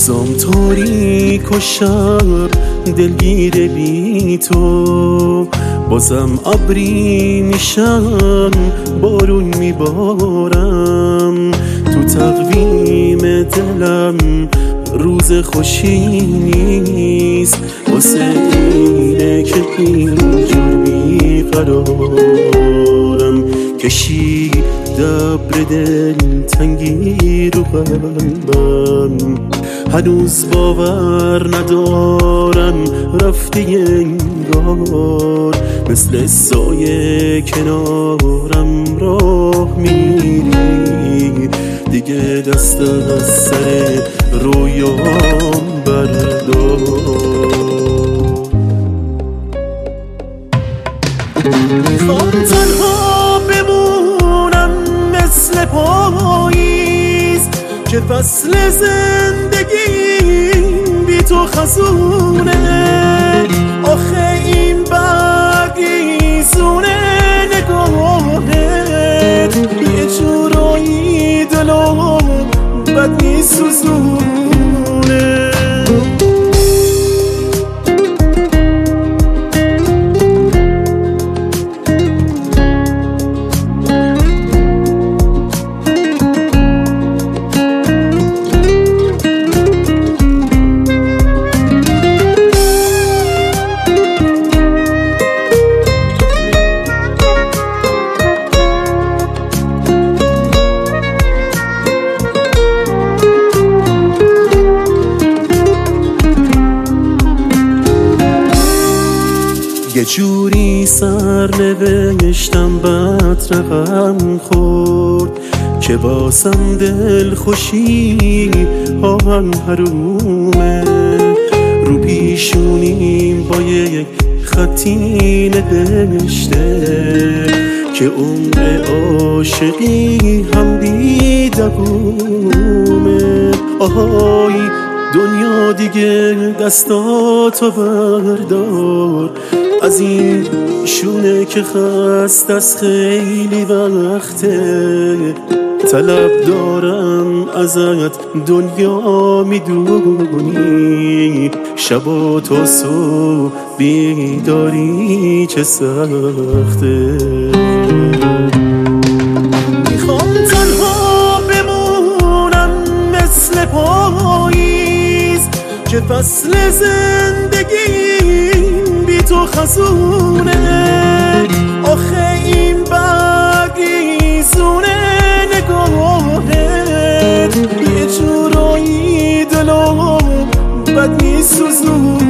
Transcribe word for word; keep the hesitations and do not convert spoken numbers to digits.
روزام تاریک و شب دلگیر بی تو، بازم ابری میشم بارون میبارم. تو تقویم دلم روز خوشی نیست، واسه اینه که اینجور بیقرارم. کشی دبر دل تنگی رو قلبم، هنوز باور ندارم رفتی انگار. مثل سایه کنارم راه میری، دیگه دست از سر رویام بردار. میخوام تنها بمونم مثل پاییز که فصل زندگیم بی تو خزونه. آخه این برگیزونه نگاهت، یه جورایی دلو بد میسوزونه. یه جوری سر نوشتم بد رقم خورد که واسم دل خوشی آهن حرومه. رو پیشونیم با یک خطی نوشته که عمر عاشقی هم بی دوومه. آهای دنیا دیگه دستاتو بردار، از این شونه که خست از خیلی وقته. طلب دارم ازت دنیا میدونی، شب و تا صبح بیداری چه سخته. میخوام تنها بمونم مثل پاییز که فصل زندگیم بی تو خزونه. آخه این برگیزونه نگاهت، یه جورایی دلو بد میسوزونه.